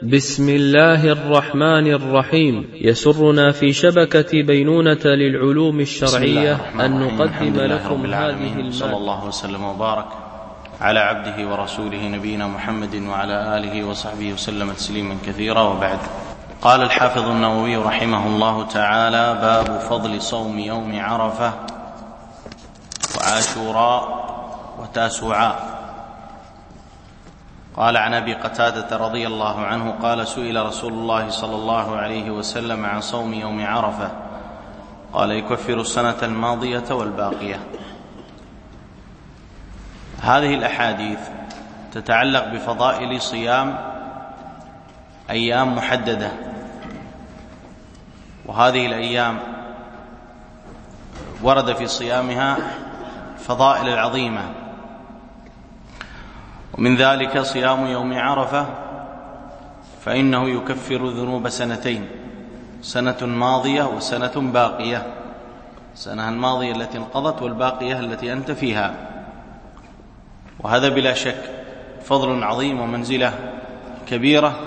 بسم الله الرحمن الرحيم. يسرنا في شبكة بينونة للعلوم الشرعية أن نقدم لكم هذه صلى الله وسلم وبارك على عبده ورسوله نبينا محمد وعلى آله وصحبه وسلم تسليما كثيرا، وبعد. قال الحافظ النووي رحمه الله تعالى: باب فضل صوم يوم عرفة وعاشوراء وتاسوعاء. قال عن أبي قتادة رضي الله عنه قال: سئل رسول الله صلى الله عليه وسلم عن صوم يوم عرفة، قال: يكفر السنة الماضية والباقية. هذه الأحاديث تتعلق بفضائل صيام أيام محددة، وهذه الأيام ورد في صيامها فضائل العظيمة، ومن ذلك صيام يوم عرفة، فإنه يكفر ذنوب سنتين: سنة ماضية وسنة باقية، السنة الماضية التي انقضت والباقية التي أنت فيها. وهذا بلا شك فضل عظيم ومنزلة كبيرة.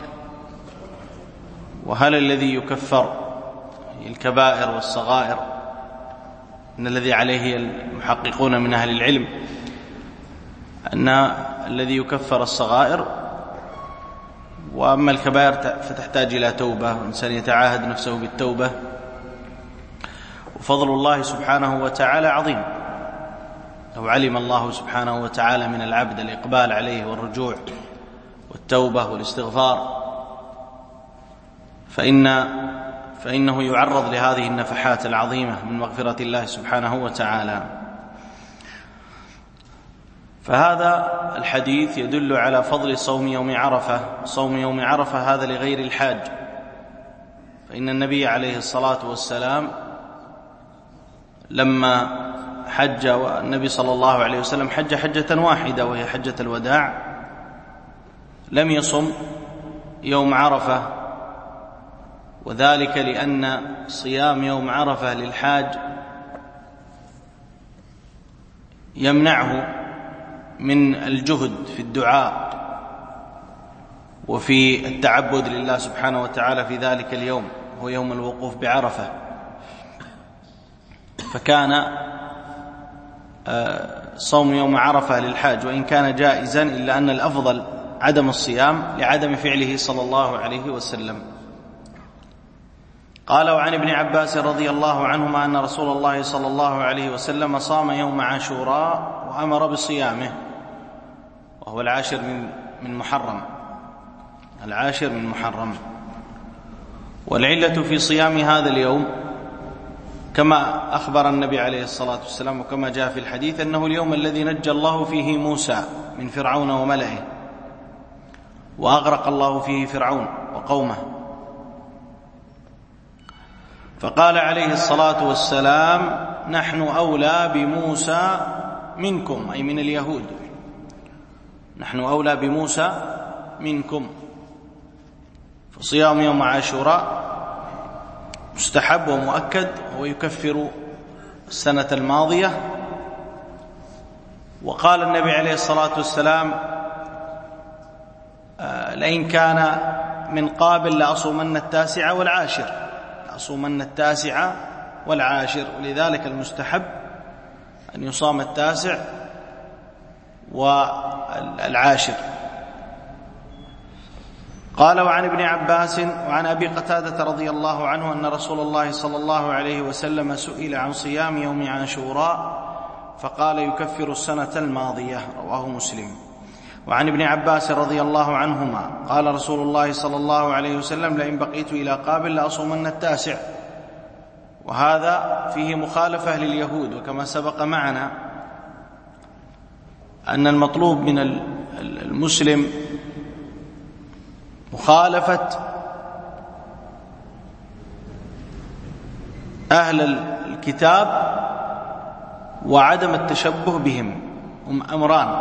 وهل الذي يكفر الكبائر والصغائر؟ إن الذي عليه المحققون من أهل العلم أن الذي يكفر الصغائر، وأما الكبائر فتحتاج إلى توبة، وإنسان يتعاهد نفسه بالتوبة. وفضل الله سبحانه وتعالى عظيم. لو علم الله سبحانه وتعالى من العبد الإقبال عليه والرجوع والتوبة والاستغفار، فإنه يعرض لهذه النفحات العظيمة من مغفرة الله سبحانه وتعالى. فهذا الحديث يدل على فضل صوم يوم عرفة. صوم يوم عرفة هذا لغير الحاج، فإن النبي عليه الصلاة والسلام لما حج، والنبي صلى الله عليه وسلم حج حجة واحدة وهي حجة الوداع، لم يصم يوم عرفة، وذلك لأن صيام يوم عرفة للحاج يمنعه من الجهد في الدعاء وفي التعبد لله سبحانه وتعالى في ذلك اليوم، هو يوم الوقوف بعرفة. فكان صوم يوم عرفة للحاج وإن كان جائزا، إلا أن الأفضل عدم الصيام لعدم فعله صلى الله عليه وسلم. قال: وعن ابن عباس رضي الله عنهما أن رسول الله صلى الله عليه وسلم صام يوم عاشوراء وأمر بصيامه، وهو العاشر من محرم، العاشر من محرم. والعلة في صيام هذا اليوم كما أخبر النبي عليه الصلاة والسلام وكما جاء في الحديث أنه اليوم الذي نجى الله فيه موسى من فرعون وملئه، وأغرق الله فيه فرعون وقومه. فقال عليه الصلاة والسلام: نحن أولى بموسى منكم، أي من اليهود، نحن أولى بموسى منكم. فصيام يوم عاشوراء مستحب ومؤكد، ويكفر السنة الماضية. وقال النبي عليه الصلاة والسلام: لئن كان من قابل لأصومن التاسع والعاشر، لأصومن التاسع والعاشر. ولذلك المستحب أن يصام التاسع والعاشر. قال: وعن ابن عباس وعن أبي قتادة رضي الله عنه أن رسول الله صلى الله عليه وسلم سئل عن صيام يوم عاشوراء فقال: يكفر السنة الماضية، رواه مسلم. وعن ابن عباس رضي الله عنهما قال رسول الله صلى الله عليه وسلم: لئن بقيت إلى قابل لأصومن التاسع. وهذا فيه مخالفة لليهود، وكما سبق معنا أن المطلوب من المسلم مخالفة أهل الكتاب وعدم التشبه بهم. هم أمران: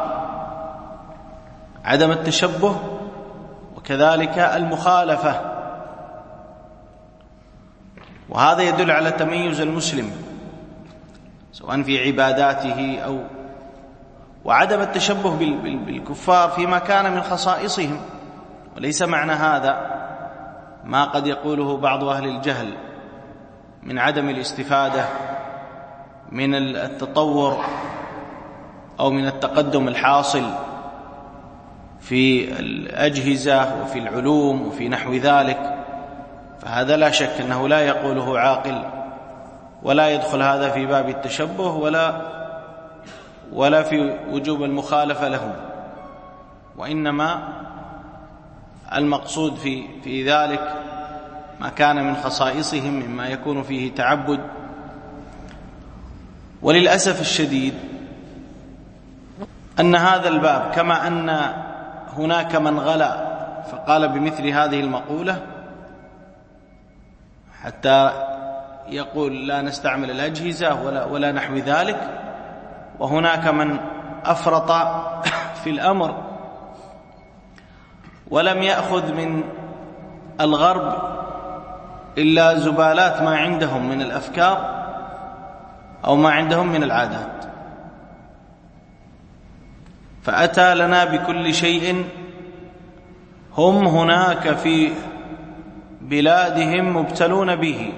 عدم التشبه وكذلك المخالفة. وهذا يدل على تميز المسلم سواء في عباداته وعدم التشبه بالكفار فيما كان من خصائصهم، وليس معنى هذا ما قد يقوله بعض أهل الجهل من عدم الاستفادة من التطور أو من التقدم الحاصل في الأجهزة وفي العلوم وفي نحو ذلك، فهذا لا شك أنه لا يقوله عاقل، ولا يدخل هذا في باب التشبه ولا في وجوب المخالفة لهم، وإنما المقصود في ذلك ما كان من خصائصهم مما يكون فيه تعبد. وللأسف الشديد أن هذا الباب كما أن هناك من غلا فقال بمثل هذه المقولة حتى يقول لا نستعمل الأجهزة ولا نحو ذلك، وهناك من أفرط في الأمر ولم يأخذ من الغرب إلا زبالات ما عندهم من الأفكار أو ما عندهم من العادات، فأتى لنا بكل شيء هم هناك في بلادهم مبتلون به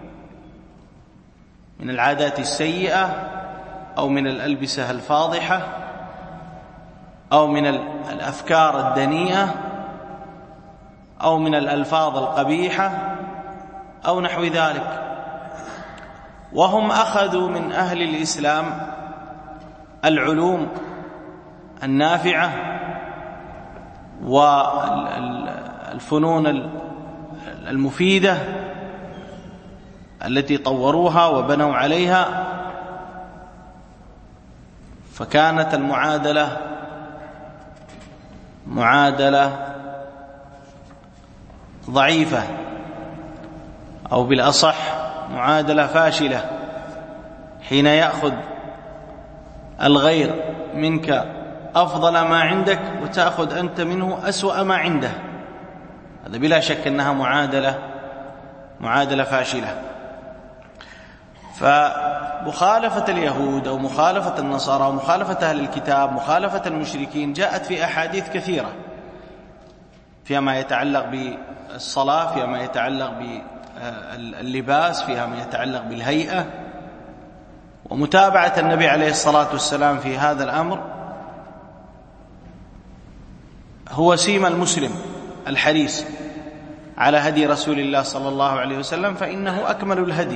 من العادات السيئة أو من الألبسة الفاضحة أو من الأفكار الدنيئة أو من الألفاظ القبيحة أو نحو ذلك، وهم أخذوا من أهل الإسلام العلوم النافعة والفنون المفيدة التي طوروها وبنوا عليها، فكانت المعادلة معادلة ضعيفة، أو بالأصح معادلة فاشلة، حين يأخذ الغير منك أفضل ما عندك وتأخذ أنت منه أسوأ ما عنده، هذا بلا شك أنها معادلة فاشلة. فمخالفة اليهود أو مخالفة النصارى ومخالفة أهل الكتاب مخالفة المشركين جاءت في أحاديث كثيرة فيما يتعلق بالصلاة، فيما يتعلق باللباس، فيما يتعلق بالهيئة، ومتابعة النبي عليه الصلاة والسلام في هذا الأمر هو سيم المسلم الحريص على هدي رسول الله صلى الله عليه وسلم، فإنه أكمل الهدي.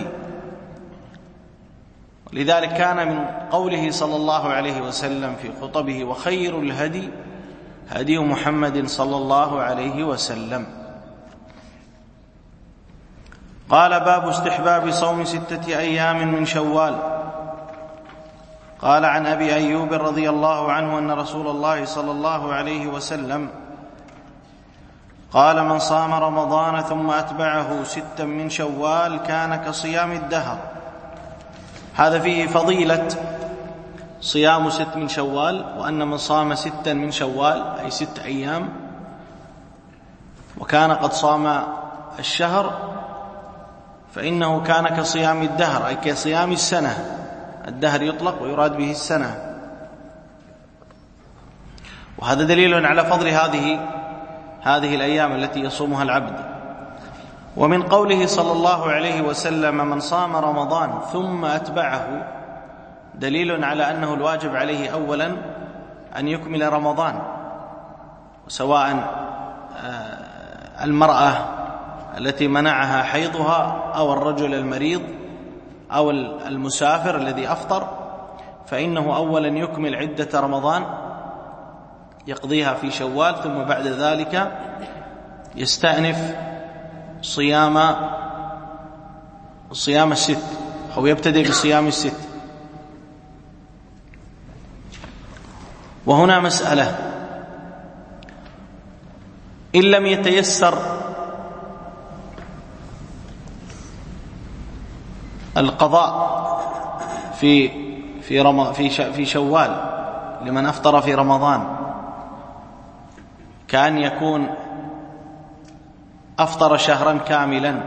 ولذلك كان من قوله صلى الله عليه وسلم في خطبه: وخير الهدي هدي محمد صلى الله عليه وسلم. قال: باب استحباب صوم 6 أيام من شوال. قال: عن أبي أيوب رضي الله عنه أن رسول الله صلى الله عليه وسلم قال: من صام رمضان ثم أتبعه 6 من شوال كان كصيام الدهر. هذا فيه فضيلة صيام 6 من شوال، وأن من صام 6 من شوال أي 6 أيام وكان قد صام الشهر فإنه كان كصيام الدهر، أي كصيام السنة. الدهر يطلق ويراد به السنة، وهذا دليل على فضل هذه الأيام التي يصومها العبد. ومن قوله صلى الله عليه وسلم: من صام رمضان ثم أتبعه، دليل على أنه الواجب عليه أولا أن يكمل رمضان، سواء المرأة التي منعها حيضها أو الرجل المريض أو المسافر الذي أفطر، فإنه أولا يكمل عدة رمضان يقضيها في شوال، ثم بعد ذلك يستأنف صيام 6 أو يبتدئ بصيام 6. وهنا مسألة: إن لم يتيسر القضاء في شوال لمن أفطر في رمضان، كأن يكون أفطر شهرا كاملا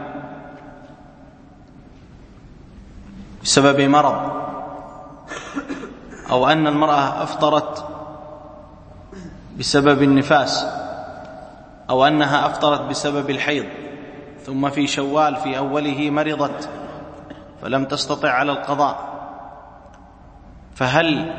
بسبب مرض، أو أن المرأة أفطرت بسبب النفاس، أو أنها أفطرت بسبب الحيض، ثم في شوال في أوله مرضت فلم تستطع على القضاء، فهل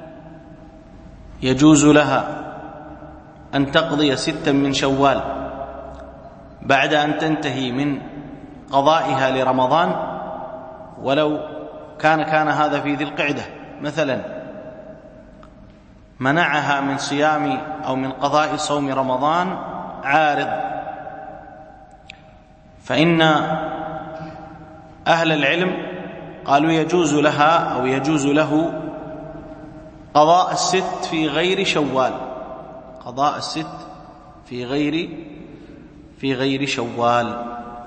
يجوز لها أن تقضي 6 من شوال بعد أن تنتهي من قضائها لرمضان، ولو كان هذا في ذي القعدة مثلا منعها من صيام أو من قضاء صوم رمضان عارض؟ فإن أهل العلم قالوا يجوز لها أو يجوز له قضاء 6 في غير شوال، قضاء 6 في غير شوال.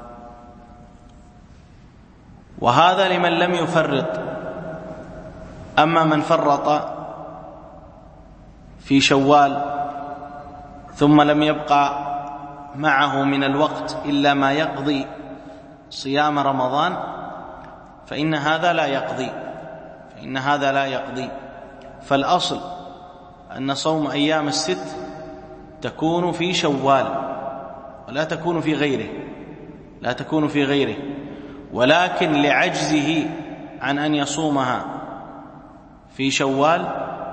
وهذا لمن لم يفرط. أما من فرط في شوال ثم لم يبقى معه من الوقت إلا ما يقضي صيام رمضان فإن هذا لا يقضي. فالأصل أن صوم أيام ال6 تكون في شوال ولا تكون في غيره، ولكن لعجزه عن أن يصومها في شوال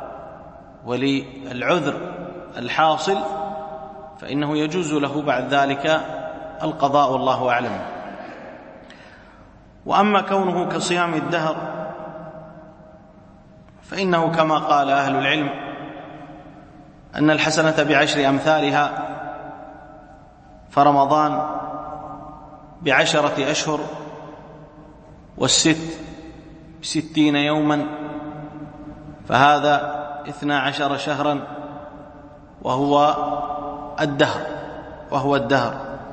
وللعذر الحاصل فإنه يجوز له بعد ذلك القضاء، والله أعلم. وأما كونه كصيام الدهر فإنه كما قال أهل العلم أن الحسنة ب10 أمثالها، فرمضان ب10 أشهر، وال6 ب60 يوما، فهذا 12 شهرا وهو الدهر.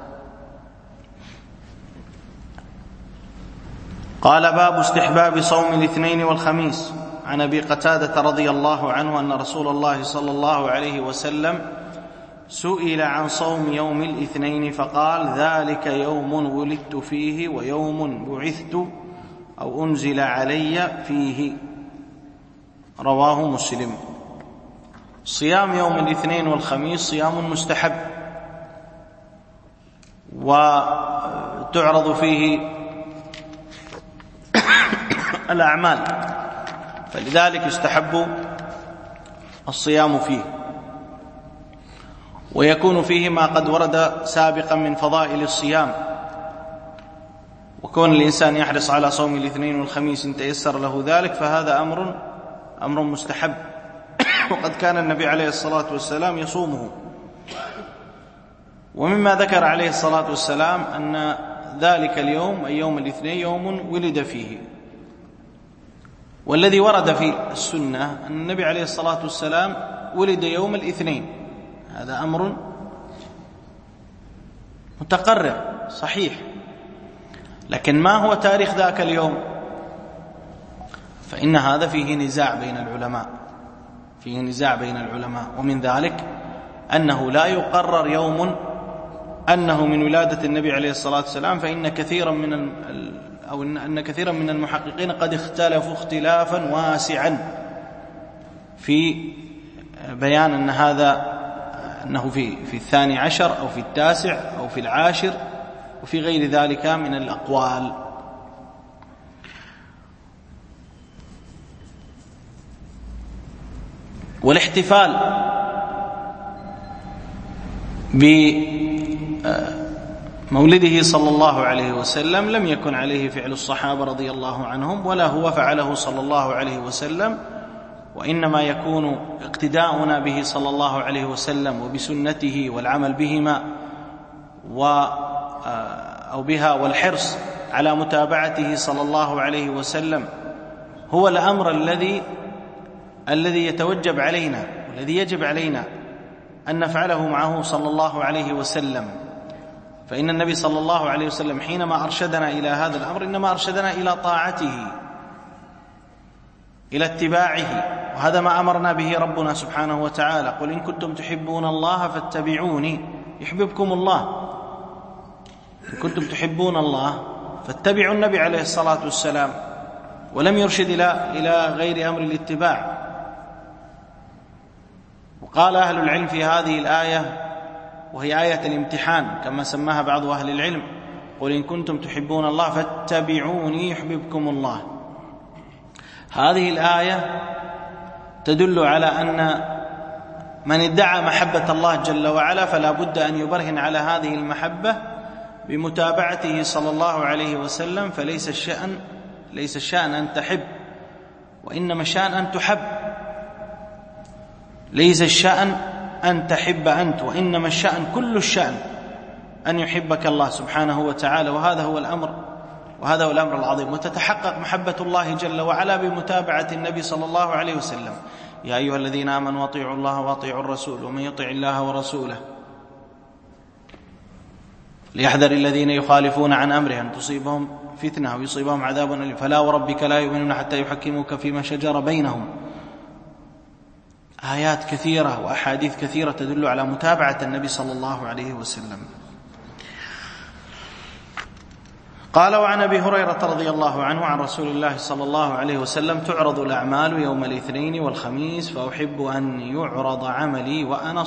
قال: باب استحباب صوم الاثنين والخميس. عن أبي قتادة رضي الله عنه أن رسول الله صلى الله عليه وسلم سئل عن صوم يوم الاثنين فقال: ذلك يوم ولدت فيه ويوم بعثت أو أنزل علي فيه. رواه مسلم. صيام يوم الاثنين والخميس صيام مستحب، وتعرض فيه الأعمال، فلذلك يستحب الصيام فيه، ويكون فيه ما قد ورد سابقا من فضائل الصيام. وكون الإنسان يحرص على صوم الاثنين والخميس إن تيسر له ذلك فهذا أمر مستحب، وقد كان النبي عليه الصلاة والسلام يصومه. ومما ذكر عليه الصلاة والسلام أن ذلك اليوم أي يوم الاثنين يوم ولد فيه، والذي ورد في السنة أن النبي عليه الصلاة والسلام ولد يوم الاثنين، هذا أمر متقرر صحيح، لكن ما هو تاريخ ذاك اليوم؟ فإن هذا فيه نزاع بين العلماء، ومن ذلك أنه لا يقرر يوم أنه من ولادة النبي عليه الصلاة والسلام، فإن كثيرا من المحققين قد اختلفوا اختلافا واسعا في بيان أنه في 12 أو في 9 أو في 10 وفي غير ذلك من الأقوال. والاحتفال بمولده صلى الله عليه وسلم لم يكن عليه فعل الصحابة رضي الله عنهم، ولا هو فعله صلى الله عليه وسلم، وإنما يكون اقتداؤنا به صلى الله عليه وسلم وبسنته والعمل بهما أو بها والحرص على متابعته صلى الله عليه وسلم هو الأمر الذي يتوجب علينا والذي يجب علينا أن نفعله معه صلى الله عليه وسلم. فإن النبي صلى الله عليه وسلم حينما أرشدنا إلى هذا الأمر إنما أرشدنا إلى طاعته، إلى اتباعه، وهذا ما أمرنا به ربنا سبحانه وتعالى: قل إن كنتم تحبون الله فاتبعوني يحببكم الله. إن كنتم تحبون الله فاتبعوا النبي عليه الصلاة والسلام، ولم يرشد إلى غير أمر الاتباع. وقال أهل العلم في هذه الآية: وهي آية الامتحان كما سماها بعض أهل العلم: قل إن كنتم تحبون الله فاتبعوني يحببكم الله. هذه الآية تدل على أن من ادعى محبة الله جل وعلا فلا بد أن يبرهن على هذه المحبة بمتابعته صلى الله عليه وسلم، فليس الشأن أن تحب، وإنما الشأن أن تحب. ليس الشأن أن تحب أنت، وإنما الشأن كل الشأن أن يحبك الله سبحانه وتعالى، وهذا هو الأمر العظيم. وتتحقق محبة الله جل وعلا بمتابعة النبي صلى الله عليه وسلم: يا أيها الذين آمنوا أطيعوا الله وأطيعوا الرسول ومن يطع الله ورسوله ليحذر الذين يخالفون عن أمره أن تصيبهم فتنة أو يصيبهم عذاب أليم فلا وربك لا يؤمنون حتى يحكموك فيما شجر بينهم. آيات كثيرة وأحاديث كثيرة تدل على متابعة النبي صلى الله عليه وسلم. قال: وعن أبي هريرة رضي الله عنه عن رسول الله صلى الله عليه وسلم: تعرض الأعمال يوم الاثنين والخميس فأحب أن يعرض عملي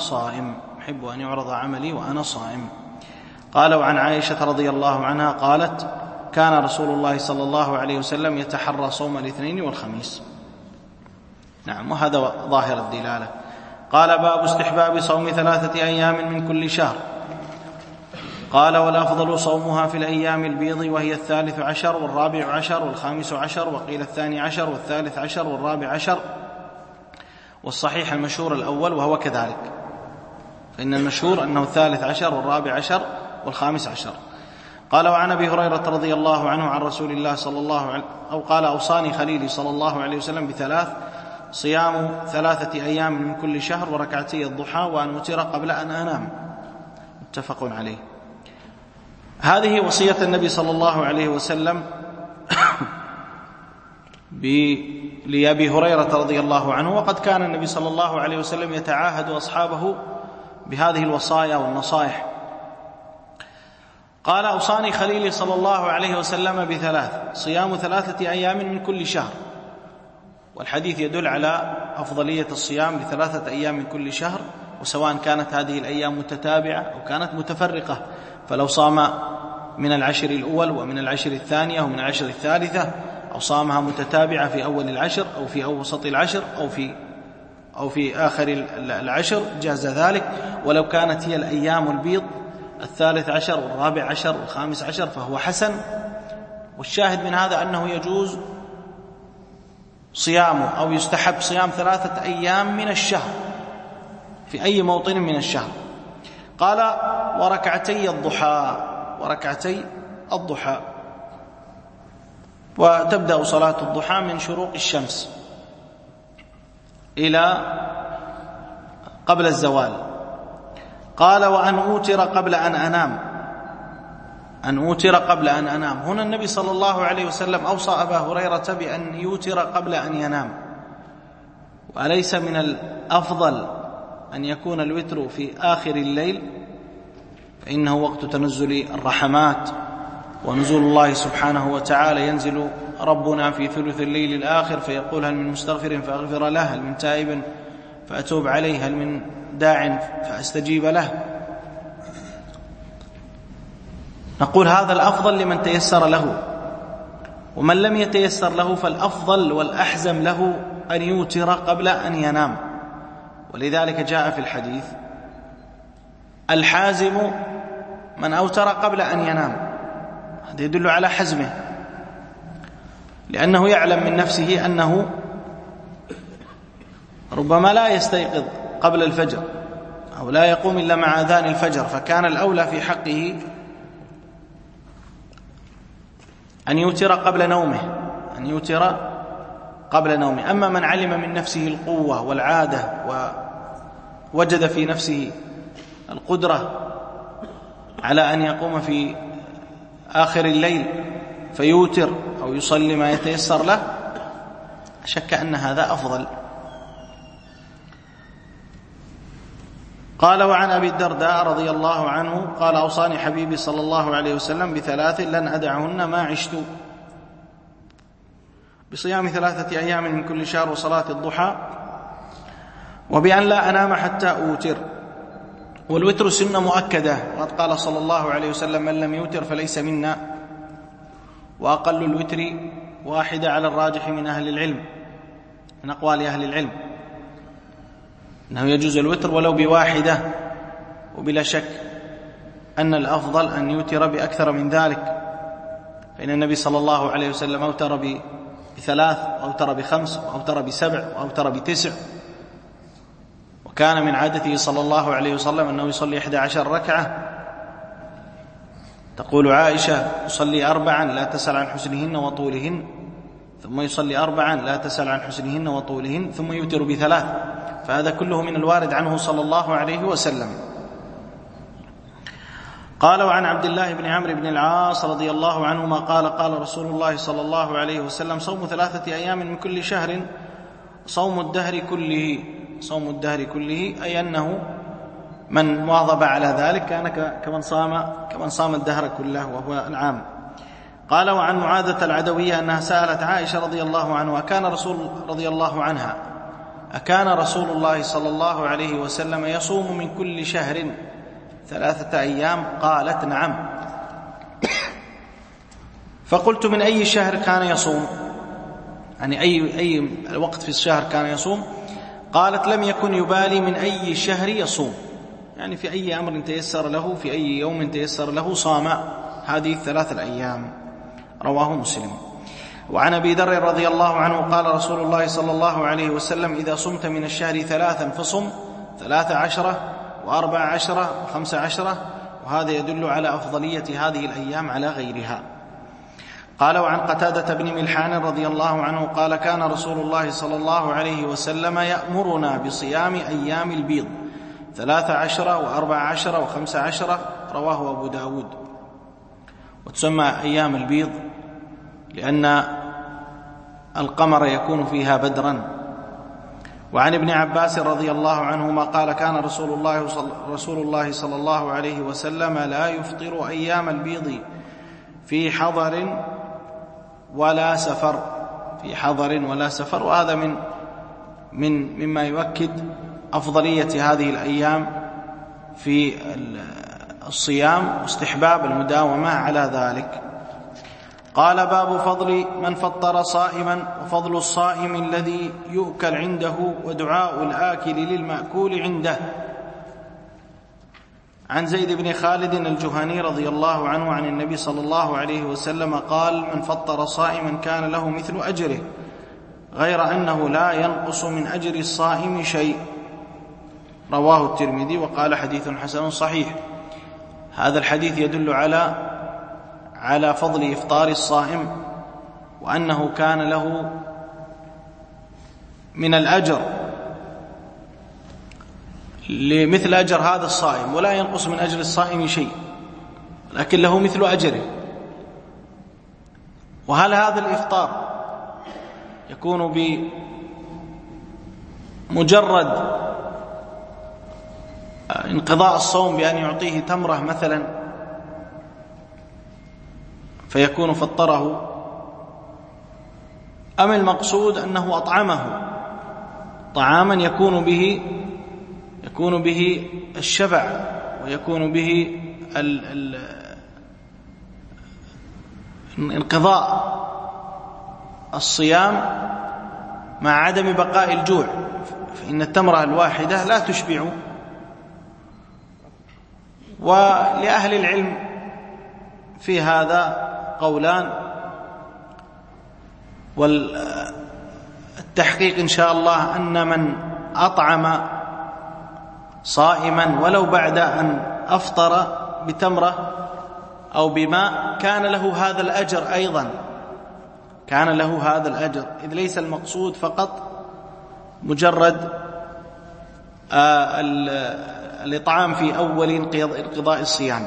وأنا صائم. قال: وعن عائشة رضي الله عنها قالت: كان رسول الله صلى الله عليه وسلم يتحرى صوم الاثنين والخميس. نعم، وهذا ظاهر الدلالة. قال: باب استحباب صوم 3 أيام من كل شهر. قال: والأفضل صومها في الأيام البيض، وهي 13 و14 و15 وقيل 12 و13 و14، والصحيح المشهور الأول وهو كذلك، فإن المشهور أنه 13 و14 و15. قال: وعن أبي هريرة رضي الله عنه عن رسول الله صلى الله عليه أو قال: أوصاني خليلي صلى الله عليه وسلم ب3: صيام 3 أيام من كل شهر وركعتي الضحى وأن أوتر قبل أن أنام. متفق عليه. هذه وصية النبي صلى الله عليه وسلم لأبي هريرة رضي الله عنه، وقد كان النبي صلى الله عليه وسلم يتعاهد أصحابه بهذه الوصايا والنصائح. قال: أوصاني خليلي صلى الله عليه وسلم ب3: صيام 3 أيام من كل شهر. والحديث يدل على أفضلية الصيام ل3 أيام من كل شهر، وسواء كانت هذه الأيام متتابعة أو كانت متفرقة، فلو صام من العشر الأول ومن العشر الثانية ومن العشر الثالثة، أو صامها متتابعة في أول العشر أو في وسط العشر أو في آخر العشر جاز ذلك. ولو كانت هي الأيام البيض 13 و14 و15 فهو حسن. والشاهد من هذا أنه يجوز صيامه أو يستحب صيام 3 أيام من الشهر في أي موطن من الشهر. قال: وركعتي الضحى. وتبدأ صلاة الضحى من شروق الشمس إلى قبل الزوال. قال: وأن أوتر قبل أن أنام. هنا النبي صلى الله عليه وسلم أوصى أبا هريرة بأن يوتر قبل أن ينام. وأليس من الأفضل أن يكون الوتر في آخر الليل، فإنه وقت تنزل الرحمات ونزول الله سبحانه وتعالى. ينزل ربنا في ثلث الليل الآخر فيقول: هل من مستغفر فأغفر له، هل من تائب فأتوب عليه، هل من داع فأستجيب له. نقول هذا الأفضل لمن تيسر له، ومن لم يتيسر له فالأفضل والأحزم له أن يوتر قبل أن ينام. ولذلك جاء في الحديث: الحازم من أوتر قبل أن ينام. هذا يدل على حزمه، لأنه يعلم من نفسه أنه ربما لا يستيقظ قبل الفجر أو لا يقوم إلا مع أذان الفجر، فكان الأولى في حقه أن يوتر قبل نومه. أما من علم من نفسه القوة والعادة ووجد في نفسه القدرة على أن يقوم في آخر الليل فيوتر أو يصلي ما يتيسر له، شك أن هذا أفضل. قال: وعن أبي الدرداء رضي الله عنه قال: أوصاني حبيبي صلى الله عليه وسلم ب3 لن أدعهن ما عشت: بصيام 3 أيام من كل شهر وصلاة الضحى، وبأن لا أنام حتى أوتر. والوتر سنة مؤكدة، وقد قال صلى الله عليه وسلم: من لم يوتر فليس منا. وأقل الوتر 1 على الراجح من أهل العلم، من أقوال أهل العلم، أنه يجوز الوتر ولو ب1، وبلا شك أن الأفضل أن يوتر بأكثر من ذلك، فإن النبي صلى الله عليه وسلم أوتر ب3 وأوتر ب5 وأوتر ب7 وأوتر ب9، وكان من عادته صلى الله عليه وسلم أنه يصلي 11 ركعة. تقول عائشة: يصلي 4 لا تسأل عن حسنهن وطولهن، ثم يصلي 4 لا تسأل عن حسنهن وطولهن، ثم يوتر ب3. فهذا كله من الوارد عنه صلى الله عليه وسلم. قال: وعن عبد الله بن عمرو بن العاص رضي الله عنهما قال: قال رسول الله صلى الله عليه وسلم: صوم 3 أيام من كل شهر صوم الدهر كله. صوم الدهر كله أي أنه من واظب على ذلك كان كمن صام الدهر كله وهو العام. قال: وعن معاذة العدوية أنها سألت عائشة رضي الله عنها: أكان رسول الله صلى الله عليه وسلم يصوم من كل شهر 3 أيام؟ قالت: نعم. فقلت: من أي شهر كان يصوم؟ يعني أي وقت في الشهر كان يصوم؟ قالت: لم يكن يبالي من أي شهر يصوم، يعني في أي أمر تيسر له، في أي يوم تيسر له صام هذه 3 أيام. رواه مسلم. وعن أبي ذر رضي الله عنه قال: رسول الله صلى الله عليه وسلم: إذا صمت من الشهر 3 فصم 13 و14 و15. وهذا يدل على أفضلية هذه الأيام على غيرها. قال: وعن قتادة بن ملحان رضي الله عنه قال: كان رسول الله صلى الله عليه وسلم يأمرنا بصيام أيام البيض 13 و14 و15. رواه أبو داود. وتسمى أيام البيض لأن القمر يكون فيها بدرا. وعن ابن عباس رضي الله عنهما قال: كان رسول الله صلى الله عليه وسلم لا يفطر أيام البيض في حضر ولا سفر. وهذا مما يؤكد أفضلية هذه الأيام في الصيام واستحباب المداومة على ذلك. قال: باب فضل من فطر صائما، وفضل الصائم الذي يؤكل عنده، ودعاء الآكل للمأكول عنده. عن زيد بن خالد الجهني رضي الله عنه عن النبي صلى الله عليه وسلم قال: من فطر صائما كان له مثل أجره، غير أنه لا ينقص من أجر الصائم شيء. رواه الترمذي وقال: حديث حسن صحيح. هذا الحديث يدل على فضل إفطار الصائم، وأنه كان له من الأجر لمثل أجر هذا الصائم، ولا ينقص من أجر الصائم شيء، لكن له مثل أجره. وهل هذا الإفطار يكون بمجرد انقضاء الصوم بأن يعطيه تمرة مثلا فيكون فطره، أم المقصود أنه أطعمه طعاما يكون به الشبع، ويكون به انقضاء الصيام مع عدم بقاء الجوع، فإن التمرة الواحدة لا تشبع. ولأهل العلم في هذا قولان، والتحقيق إن شاء الله أن من أطعم صائما ولو بعد أن أفطر بتمرة أو بماء كان له هذا الأجر أيضا، كان له هذا الأجر، إذ ليس المقصود فقط مجرد الإطعام في أول انقضاء الصيام.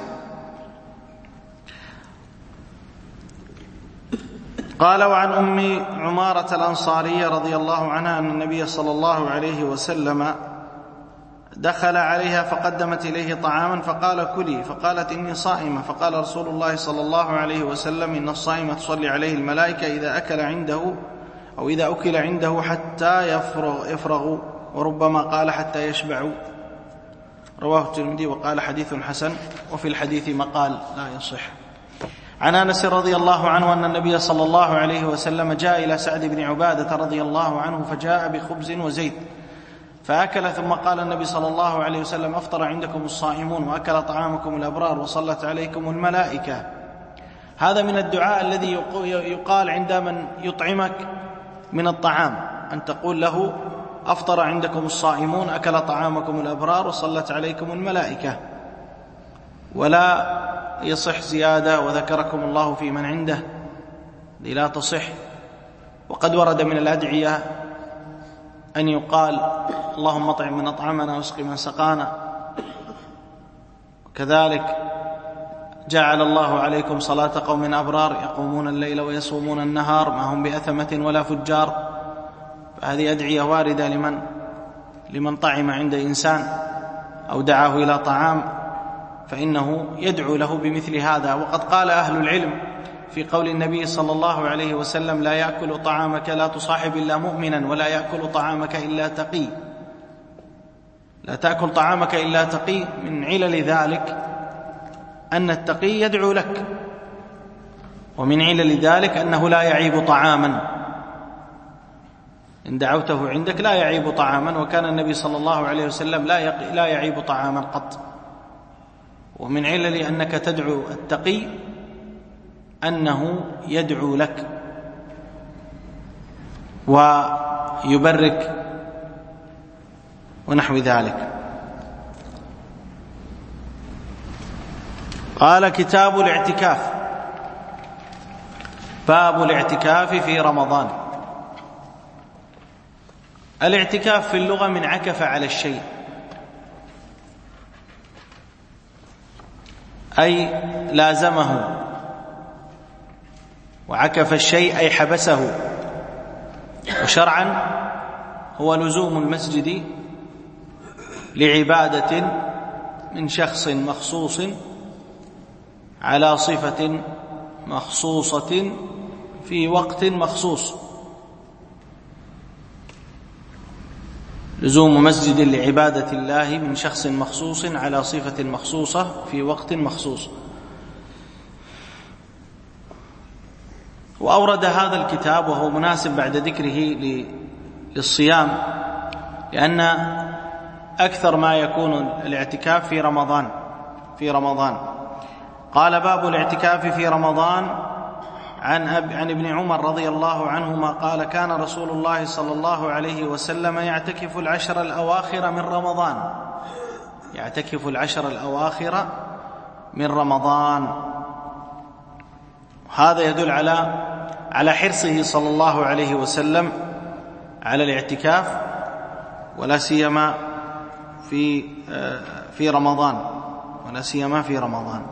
قال: وعن أم عمارة الأنصارية رضي الله عنها أن النبي صلى الله عليه وسلم دخل عليها فقدمت إليه طعاما فقال: كلي، فقالت: إني صائمة. فقال رسول الله صلى الله عليه وسلم: إن الصائم تصلي عليه الملائكة إذا أكل عنده أو إذا أكل عنده حتى يفرغ، وربما قال حتى يشبع. رواه الترمذي وقال حديث حسن، وفي الحديث مقال لا يصح. عن أنس رضي الله عنه أن النبي صلى الله عليه وسلم جاء إلى سعد بن عبادة رضي الله عنه فجاء بخبز وزيت فأكل، ثم قال النبي صلى الله عليه وسلم: أفطر عندكم الصائمون وأكل طعامكم الأبرار وصلت عليكم الملائكة. هذا من الدعاء الذي يقال عند من يطعمك من الطعام، أن تقول له: أفطر عندكم الصائمون أكل طعامكم الأبرار وصلت عليكم الملائكة. ولا يصح زيادة وذكركم الله في من عنده، دي لا تصح. وقد ورد من الأدعية أن يقال: اللهم اطعم من أطعمنا واسق من سقانا. وكذلك: جعل الله عليكم صلاة قوم أبرار يقومون الليل ويصومون النهار ما هم بأثمة ولا فجار. فهذه أدعية واردة لمن طعم عند إنسان أو دعاه إلى طعام، فإنه يدعو له بمثل هذا. وقد قال أهل العلم في قول النبي صلى الله عليه وسلم: لا يأكل طعامك لا تصاحب إلا مؤمنا، ولا يأكل طعامك إلا تقي. لا تأكل طعامك إلا تقي، من علل ذلك أن التقي يدعو لك، ومن علل ذلك أنه لا يعيب طعاما، إن دعوته عندك لا يعيب طعاما، وكان النبي صلى الله عليه وسلم لا يعيب طعاما قط. ومن علل أنك تدعو التقي أنه يدعو لك ويبرك ونحو ذلك. قال: كتاب الاعتكاف. باب الاعتكاف في رمضان. الاعتكاف في اللغة من عكف على الشيء، أي لازمه، وعكف الشيء أي حبسه. وشرعا هو لزوم المسجد لعبادة من شخص مخصوص على صفة مخصوصة في وقت مخصوص. لزوم مسجد لعبادة الله من شخص مخصوص على صفة مخصوصة في وقت مخصوص. وأورد هذا الكتاب وهو مناسب بعد ذكره للصيام، لأن أكثر ما يكون الاعتكاف في رمضان. قال: باب الاعتكاف في رمضان. عن ابن عمر رضي الله عنهما قال: كان رسول الله صلى الله عليه وسلم يعتكف العشر الأواخر من رمضان. هذا يدل على حرصه صلى الله عليه وسلم على الاعتكاف، ولا سيما في رمضان.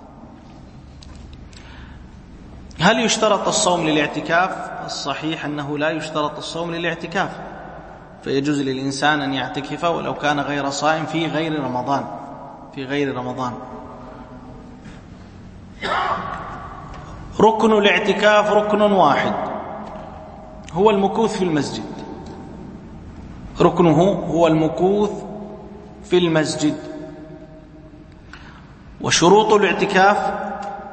هل يشترط الصوم للاعتكاف؟ الصحيح أنه لا يشترط الصوم للاعتكاف، فيجوز للإنسان أن يعتكف ولو كان غير صائم في غير رمضان. ركن الاعتكاف ركن واحد، هو المكوث في المسجد. ركنه هو المكوث في المسجد. وشروط الاعتكاف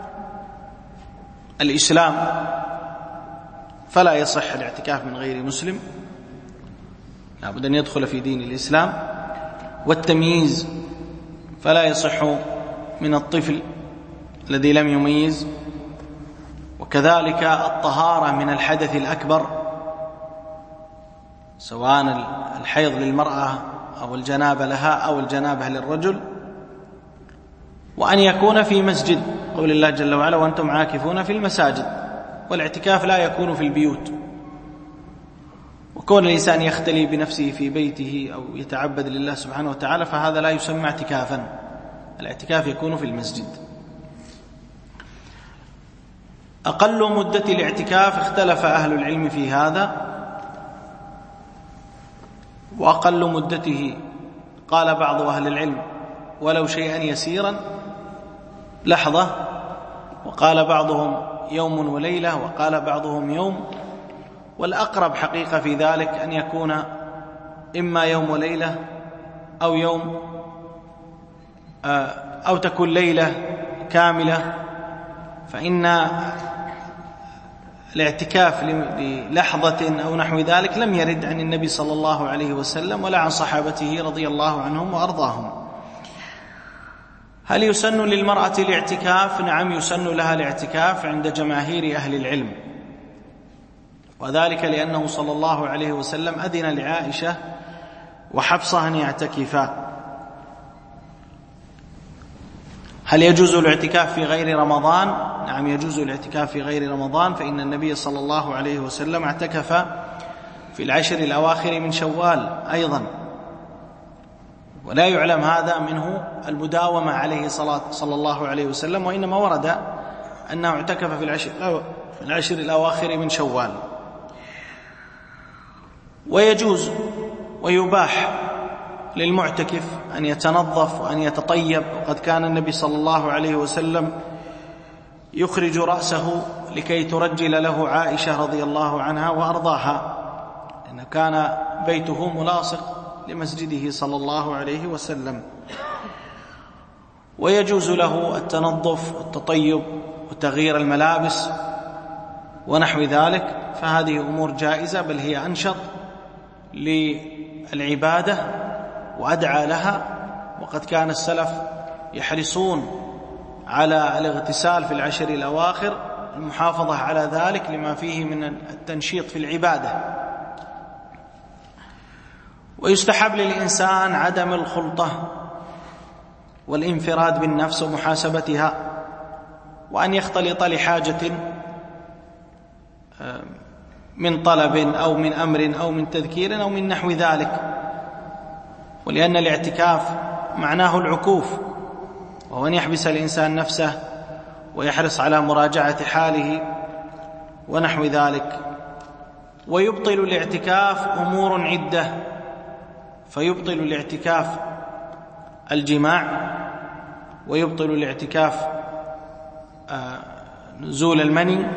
الإسلام، فلا يصح الاعتكاف من غير مسلم، لابد أن يدخل في دين الإسلام. والتمييز، فلا يصح من الطفل الذي لم يميز. وكذلك الطهارة من الحدث الأكبر، سواء الحيض للمرأة أو الجنابة لها أو الجنابة للرجل. وأن يكون في مسجد، قول الله جل وعلا: وأنتم عاكفون في المساجد. والاعتكاف لا يكون في البيوت، وكون الإنسان يختلي بنفسه في بيته أو يتعبد لله سبحانه وتعالى فهذا لا يسمى اعتكافا. الاعتكاف يكون في المسجد. أقل مدة الاعتكاف اختلف أهل العلم في هذا، وأقل مدته قال بعض أهل العلم ولو شيئا يسيرا لحظة، وقال بعضهم يوم وليلة، وقال بعضهم يوم. والأقرب حقيقة في ذلك أن يكون إما يوم وليلة أو يوم أو تكون ليلة كاملة، فإن الاعتكاف للحظة أو نحو ذلك لم يرد عن النبي صلى الله عليه وسلم ولا عن صحابته رضي الله عنهم وأرضاهم. هل يسن للمرأة الاعتكاف؟ نعم، يسن لها الاعتكاف عند جماهير أهل العلم، وذلك لأنه صلى الله عليه وسلم أذن لعائشة وحفصة أن يعتكفا. هل يجوز الاعتكاف في غير رمضان؟ نعم، يجوز الاعتكاف في غير رمضان، فإن النبي صلى الله عليه وسلم اعتكف في العشر الأواخر من شوال أيضا، ولا يعلم هذا منه المداومة عليه صلى الله عليه وسلم، وإنما ورد أنه اعتكف في العشر الأواخر من شوال. ويجوز ويباح للمعتكف أن يتنظف وأن يتطيب، وقد كان النبي صلى الله عليه وسلم يخرج رأسه لكي ترجل له عائشة رضي الله عنها وأرضاها، لأنه كان بيته ملاصق لمسجده صلى الله عليه وسلم. ويجوز له التنظف والتطيب وتغيير الملابس ونحو ذلك، فهذه أمور جائزة، بل هي أنشط للعبادة وأدعى لها. وقد كان السلف يحرصون على الاغتسال في العشر الأواخر، المحافظة على ذلك لما فيه من التنشيط في العبادة. ويستحب للإنسان عدم الخلطة والانفراد بالنفس ومحاسبتها، وأن يختلط لحاجة من طلب أو من أمر أو من تذكير أو من نحو ذلك، ولأن الاعتكاف معناه العكوف، وهو أن يحبس الإنسان نفسه ويحرص على مراجعة حاله ونحو ذلك. ويبطل الاعتكاف أمور عدة، فيبطل الاعتكاف الجماع، ويبطل الاعتكاف نزول المني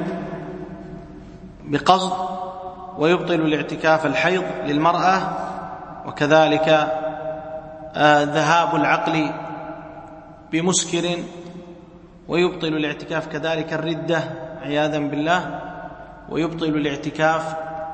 بقصد، ويبطل الاعتكاف الحيض للمرأة، وكذلك ذهاب العقل بمسكر، ويبطل الاعتكاف كذلك الردة عياذا بالله، ويبطل الاعتكاف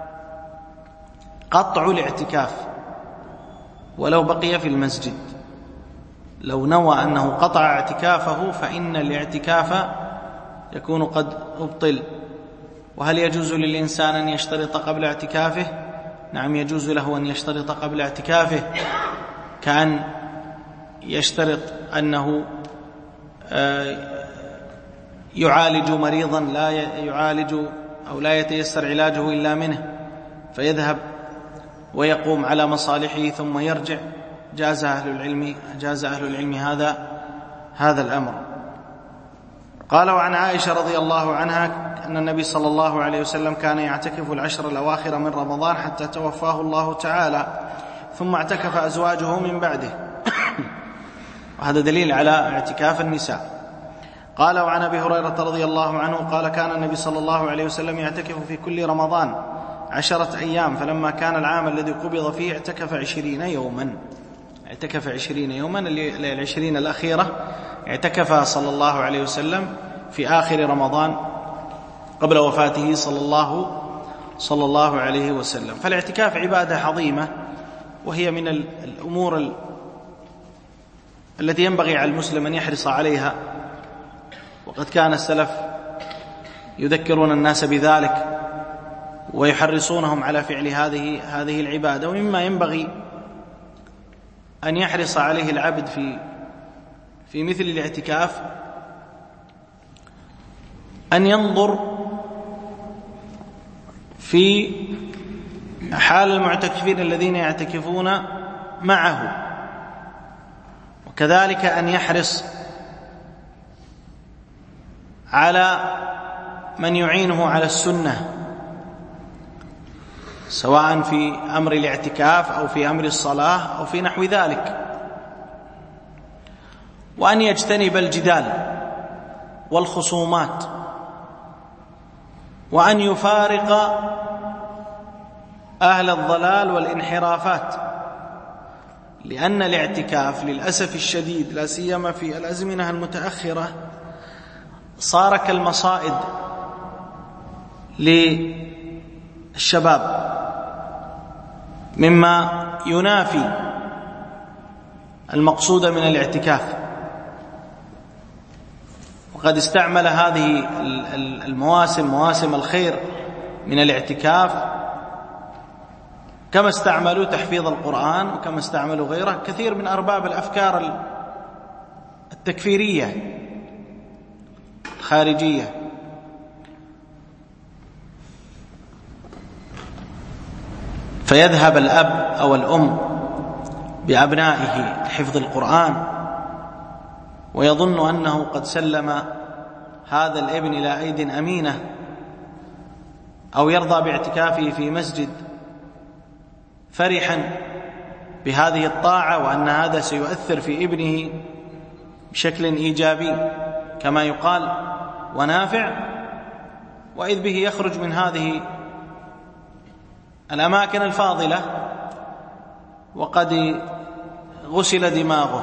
قطع الاعتكاف ولو بقي في المسجد، لو نوى أنه قطع اعتكافه فإن الاعتكاف يكون قد أبطل. وهل يجوز للإنسان أن يشترط قبل اعتكافه؟ نعم، يجوز له أن يشترط قبل اعتكافه، كأن يشترط أنه يعالج مريضا لا يعالج أو لا يتيسر علاجه إلا منه، فيذهب ويقوم على مصالحه ثم يرجع. جاز أهل العلم هذا الأمر. قال: وعن عائشة رضي الله عنها أن النبي صلى الله عليه وسلم كان يعتكف العشر الأواخر من رمضان حتى توفاه الله تعالى، ثم اعتكف أزواجه من بعده. وهذا دليل على اعتكاف النساء. قال: وعن أبي هريرة رضي الله عنه قال: كان النبي صلى الله عليه وسلم يعتكف في كل رمضان 10 أيام، فلما كان العام الذي قبض فيه اعتكف 20 يوما. اعتكف 20 يوما، العشرين الأخيرة اعتكف صلى الله عليه وسلم في آخر رمضان قبل وفاته صلى الله عليه وسلم. فالاعتكاف عبادة عظيمة، وهي من الأمور التي ينبغي على المسلم أن يحرص عليها، وقد كان السلف يذكرون الناس بذلك ويحرصونهم على فعل هذه العبادة. ومما ينبغي أن يحرص عليه العبد في مثل الاعتكاف أن ينظر في حال المعتكفين الذين يعتكفون معه، وكذلك أن يحرص على من يعينه على السنة، سواء في أمر الاعتكاف أو في أمر الصلاة أو في نحو ذلك، وأن يجتنب الجدال والخصومات، وأن يفارق أهل الضلال والانحرافات، لأن الاعتكاف للأسف الشديد لا سيما في الأزمنة المتأخرة صار كالمصائد للشباب، مما ينافي المقصود من الاعتكاف. وقد استعمل هذه المواسم مواسم الخير من الاعتكاف، كما استعملوا تحفيظ القرآن وكما استعملوا غيره كثير من أرباب الأفكار التكفيرية الخارجية. فيذهب الأب أو الأم بأبنائه لحفظ القرآن ويظن أنه قد سلم هذا الابن إلى أيد أمينة، أو يرضى باعتكافه في مسجد فرحا بهذه الطاعة وأن هذا سيؤثر في ابنه بشكل إيجابي كما يقال ونافع، وإذ به يخرج من هذه الأماكن الفاضلة وقد غسل دماغه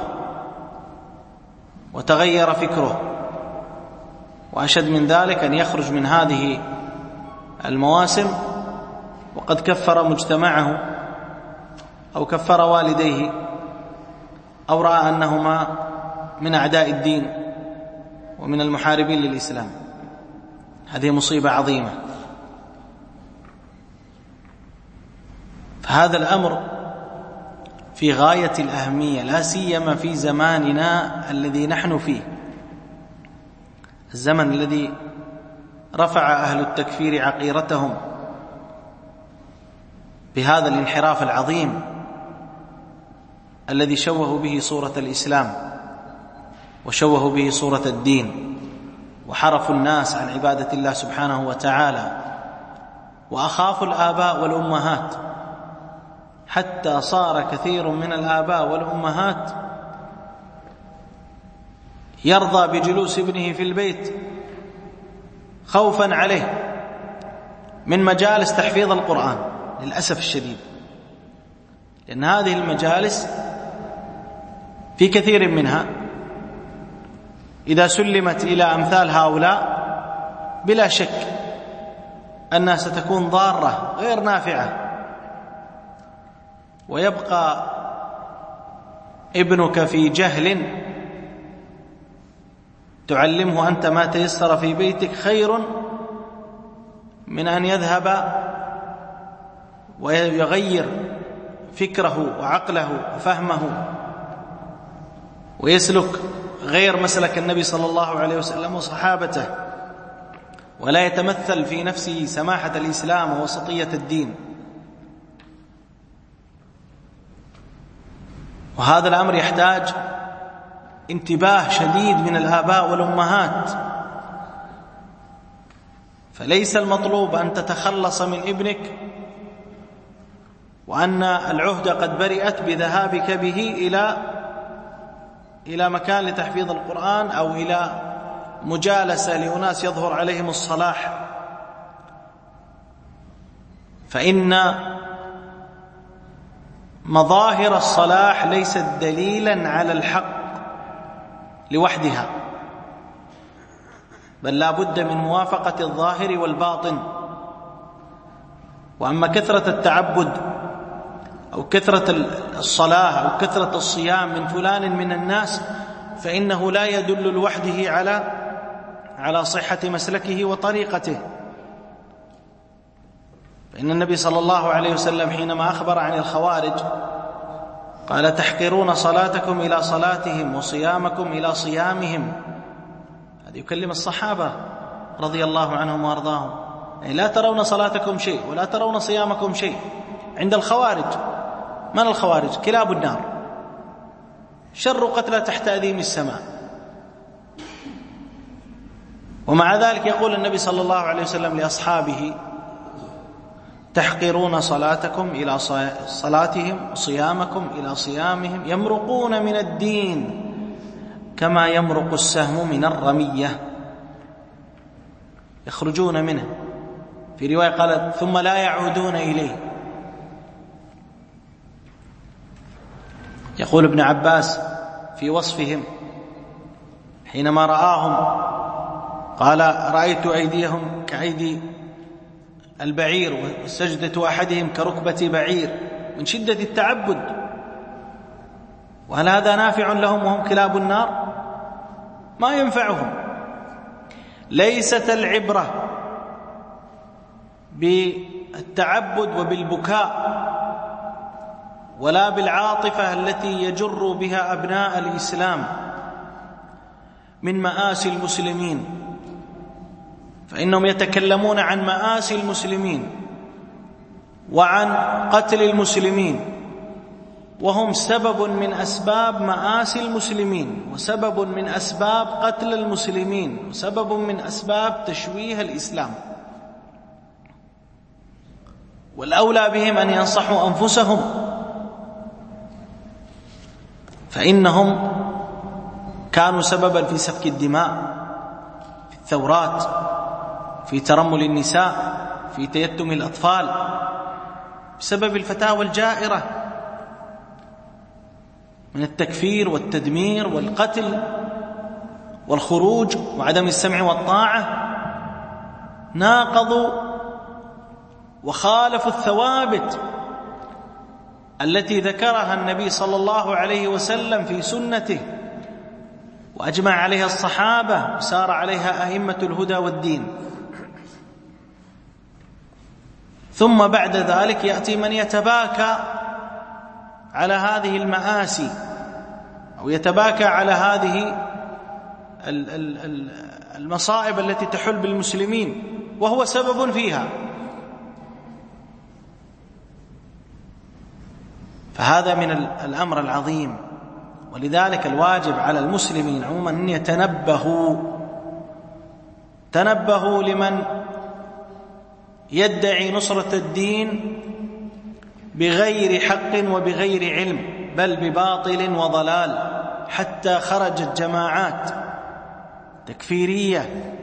وتغير فكره. وأشد من ذلك أن يخرج من هذه المواسم وقد كفر مجتمعه أو كفر والديه أو رأى أنهما من أعداء الدين ومن المحاربين للإسلام. هذه مصيبة عظيمة. فهذا الأمر في غاية الأهمية، لا سيما في زماننا الذي نحن فيه، الزمن الذي رفع أهل التكفير عقيرتهم بهذا الانحراف العظيم الذي شوهوا به صورة الإسلام وشوهوا به صورة الدين، وحرفوا الناس عن عبادة الله سبحانه وتعالى، وأخافوا الآباء والأمهات، حتى صار كثير من الآباء والأمهات يرضى بجلوس ابنه في البيت خوفا عليه من مجالس تحفيظ القرآن للأسف الشديد، لأن هذه المجالس في كثير منها إذا سلمت إلى أمثال هؤلاء بلا شك أنها ستكون ضارة غير نافعة، ويبقى ابنك في جهل تعلمه أنت ما تيسر في بيتك خير من أن يذهب ويغير فكره وعقله وفهمه ويسلك غير مسلك النبي صلى الله عليه وسلم وصحابته، ولا يتمثل في نفسه سماحة الإسلام ووسطية الدين. وهذا الأمر يحتاج انتباه شديد من الآباء والأمهات. فليس المطلوب أن تتخلص من ابنك وأن العهدة قد برئت بذهابك به إلى مكان لتحفيظ القرآن أو إلى مجالسة لأناس يظهر عليهم الصلاح، فإن مظاهر الصلاح ليست دليلا على الحق لوحدها، بل لا بد من موافقة الظاهر والباطن. وأما كثرة التعبد أو كثرة الصلاة أو كثرة الصيام من فلان من الناس فإنه لا يدل لوحده على صحة مسلكه وطريقته. فإن النبي صلى الله عليه وسلم حينما أخبر عن الخوارج قال: تحقرون صلاتكم إلى صلاتهم وصيامكم إلى صيامهم. هذا يكلم الصحابة رضي الله عنهم وأرضاهم، يعني لا ترون صلاتكم شيء ولا ترون صيامكم شيء عند الخوارج. من الخوارج؟ كلاب النار، شر قتلى تحت أديم السماء. ومع ذلك يقول النبي صلى الله عليه وسلم لأصحابه: تحقرون صلاتكم إلى صلاتهم وصيامكم إلى صيامهم، يمرقون من الدين كما يمرق السهم من الرمية، يخرجون منه. في رواية قالت: ثم لا يعودون إليه. يقول ابن عباس في وصفهم حينما رآهم قال: رأيت أيديهم كأيدي البعير وسجدة أحدهم كركبة بعير من شدة التعبد. وهل هذا نافع لهم وهم كلاب النار؟ ما ينفعهم. ليست العبرة بالتعبد وبالبكاء ولا بالعاطفة التي يجر بها أبناء الإسلام من مآسي المسلمين، فإنهم يتكلمون عن مآسي المسلمين وعن قتل المسلمين، وهم سبب من أسباب مآسي المسلمين، وسبب من أسباب قتل المسلمين، وسبب من أسباب تشويه الإسلام. والأولى بهم أن ينصحوا أنفسهم، فإنهم كانوا سببا في سفك الدماء، في الثورات، في ترمل النساء، في تيتم الأطفال، بسبب الفتاوى الجائرة من التكفير والتدمير والقتل والخروج وعدم السمع والطاعة. ناقضوا وخالفوا الثوابت التي ذكرها النبي صلى الله عليه وسلم في سنته وأجمع عليها الصحابة وسار عليها أئمة الهدى والدين. ثم بعد ذلك يأتي من يتباكى على هذه المآسي أو يتباكى على هذه المصائب التي تحل بالمسلمين وهو سبب فيها. فهذا من الأمر العظيم. ولذلك الواجب على المسلمين عموما أن يتنبهوا لمن يدعي نصرة الدين بغير حق وبغير علم، بل بباطل وضلال، حتى خرجت جماعات تكفيرية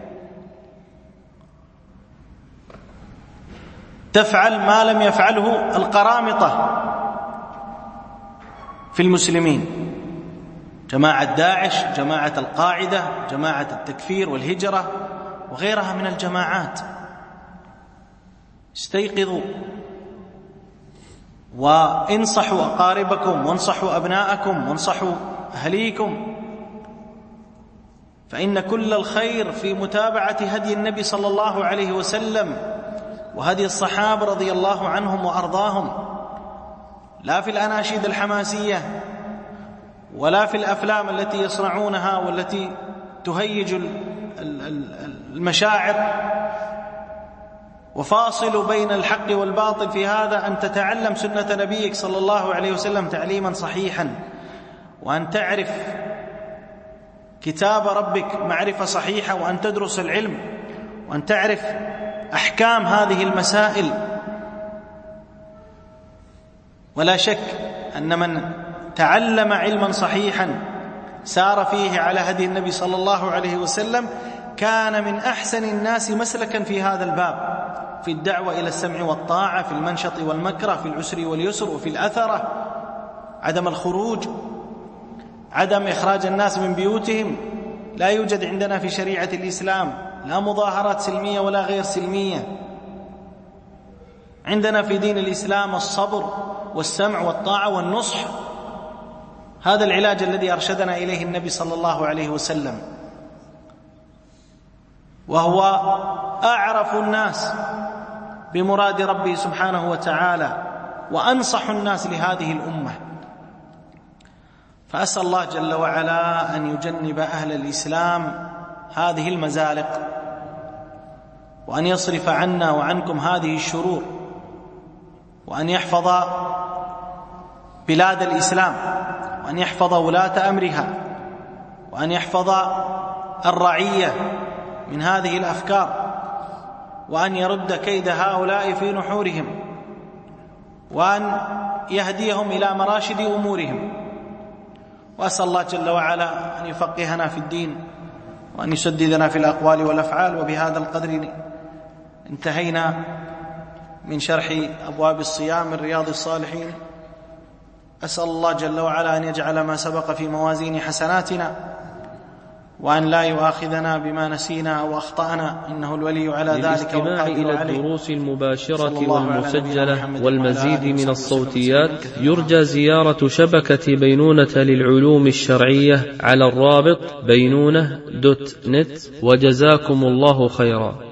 تفعل ما لم يفعله القرامطة في المسلمين، جماعة داعش، جماعة القاعدة، جماعة التكفير والهجرة وغيرها من الجماعات. استيقظوا وانصحوا أقاربكم وانصحوا أبناءكم وانصحوا أهليكم، فإن كل الخير في متابعة هدي النبي صلى الله عليه وسلم وهدي الصحابة رضي الله عنهم وأرضاهم، لا في الأناشيد الحماسية ولا في الأفلام التي يصنعونها والتي تهيج المشاعر. وفاصل بين الحق والباطل في هذا أن تتعلم سنة نبيك صلى الله عليه وسلم تعليما صحيحا، وأن تعرف كتاب ربك معرفة صحيحة، وأن تدرس العلم، وأن تعرف أحكام هذه المسائل. ولا شك أن من تعلم علما صحيحا سار فيه على هدي النبي صلى الله عليه وسلم كان من أحسن الناس مسلكا في هذا الباب، في الدعوة إلى السمع والطاعة، في المنشط والمكره، في العسر واليسر، وفي الأثرة، عدم الخروج، عدم إخراج الناس من بيوتهم. لا يوجد عندنا في شريعة الإسلام لا مظاهرات سلمية ولا غير سلمية. عندنا في دين الإسلام الصبر والسمع والطاعة والنصح، هذا العلاج الذي أرشدنا إليه النبي صلى الله عليه وسلم، وهو أعرف الناس بمراد ربه سبحانه وتعالى وأنصح الناس لهذه الأمة. فأسأل الله جل وعلا أن يجنب أهل الإسلام هذه المزالق، وأن يصرف عنا وعنكم هذه الشرور، وأن يحفظ بلاد الإسلام، وأن يحفظ ولاة أمرها، وأن يحفظ الرعية من هذه الأفكار، وأن يرد كيد هؤلاء في نحورهم، وأن يهديهم إلى مراشد أمورهم. وأسأل الله جل وعلا أن يفقهنا في الدين وأن يسددنا في الأقوال والأفعال. وبهذا القدر انتهينا من شرح أبواب الصيام من رياض الصالحين. أسأل الله جل وعلا أن يجعل ما سبق في موازين حسناتنا، وأن لا يؤاخذنا بما نسينا أو أخطأنا، إنه الولي على ذلك للاستماع إلى الدروس المباشرة والمسجلة والمزيد من الصوتيات يرجى زيارة شبكة بينونة للعلوم الشرعية على الرابط بينونة.net. وجزاكم الله خيرا.